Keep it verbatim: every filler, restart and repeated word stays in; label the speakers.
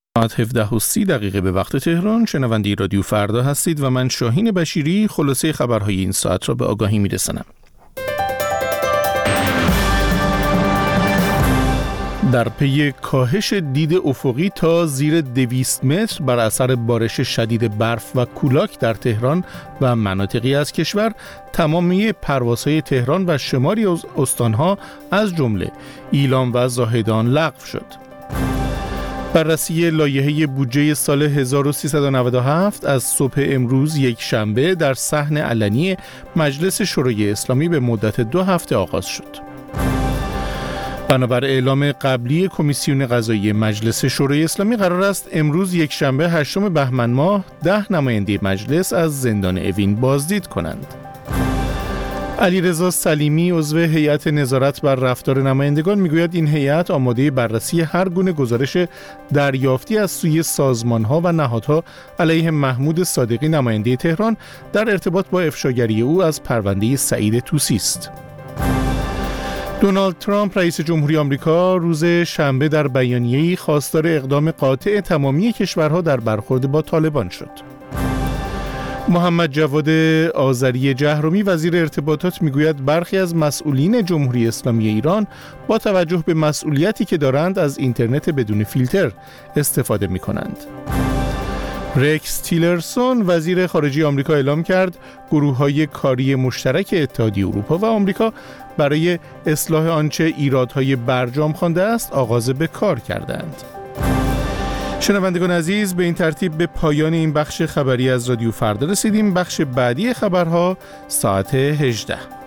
Speaker 1: ساعت هفده و سی دقیقه به وقت تهران. شنونده رادیو فردا هستید و من شاهین بشیری خلاصه خبرهای این ساعت را به آگاهی می‌رسانم. در پی کاهش دید افقی تا زیر دویست متر بر اثر بارش شدید برف و کولاک در تهران و مناطقی از کشور، تمامی پروازهای تهران و شماری از استانها از جمله ایلام و زاهدان لغو شد. بررسی لایحه بودجه سال هزار و سیصد و نود و هفت از صبح امروز یک شنبه در صحن علنی مجلس شورای اسلامی به مدت دو هفته آغاز شد. بنابر اعلام قبلی کمیسیون قضایی مجلس شورای اسلامی قرار است امروز یک شنبه هشتم بهمن ماه ده نماینده مجلس از زندان اوین بازدید کنند. علیرضا سلیمی عضو هیئت نظارت بر رفتار نمایندگان میگوید این هیئت آماده بررسی هر گونه گزارش دریافتی از سوی سازمان‌ها و نهادها علیه محمود صادقی نماینده تهران در ارتباط با افشاگری او از پرونده سعید طوسی است. دونالد ترامپ رئیس جمهوری آمریکا روز شنبه در بیانیه‌ای خواستار اقدام قاطع تمامی کشورها در برخورد با طالبان شد. محمد جواد آذری جهرمی وزیر ارتباطات میگوید برخی از مسئولین جمهوری اسلامی ایران با توجه به مسئولیتی که دارند از اینترنت بدون فیلتر استفاده می‌کنند. رکس تیلرسون وزیر خارجه آمریکا اعلام کرد گروه‌های کاری مشترک اتحادیه اروپا و آمریکا برای اصلاح آنچه ایرادهای برجام خوانده است آغاز به کار کردند. شنوندگان عزیز، به این ترتیب به پایان این بخش خبری از رادیو فردا رسیدیم. بخش بعدی خبرها ساعت هجده.